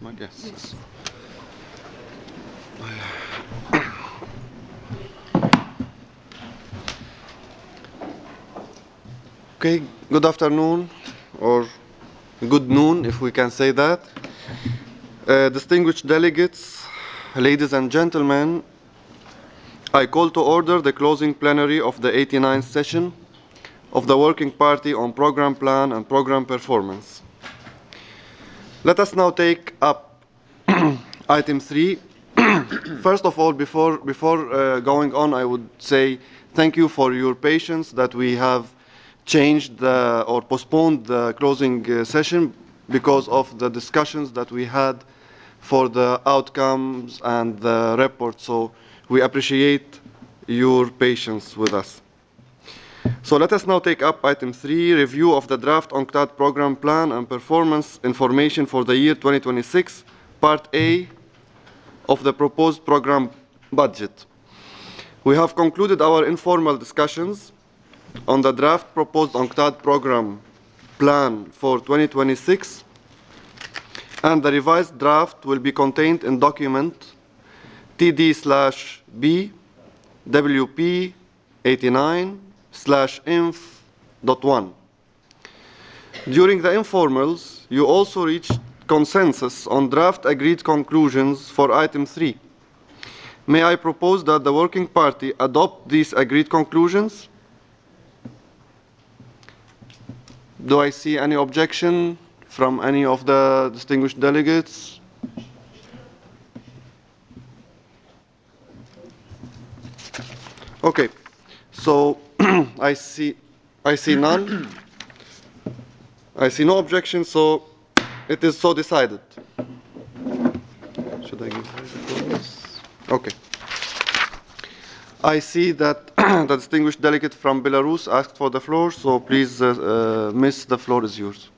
Yes. Okay, good afternoon, or good noon, if we can say that. Distinguished delegates, ladies and gentlemen, I call to order the closing plenary of the 89th session of the Working Party on Program Plan and Program Performance. Let us now take up item 3. First of all, before going on, I would say thank you for your patience that we have changed or postponed the closing session because of the discussions that we had for the outcomes and the report. So we appreciate your patience with us. So let us now take up item 3, review of the draft UNCTAD program plan and performance information for the year 2026, part A of the proposed program budget. We have concluded our informal discussions on the draft proposed UNCTAD program plan for 2026, and the revised draft will be contained in document TD/B WP 89/inf.1. During the informals, you also reached consensus on draft agreed conclusions for item 3. May I propose that the Working Party adopt these agreed conclusions? Do I see any objection from any of the distinguished delegates? Okay, so I see none. I see no objection, so it is so decided. Should I give the floor? Yes. Okay. I see that the distinguished delegate from Belarus asked for the floor, so please, Miss, the floor is yours.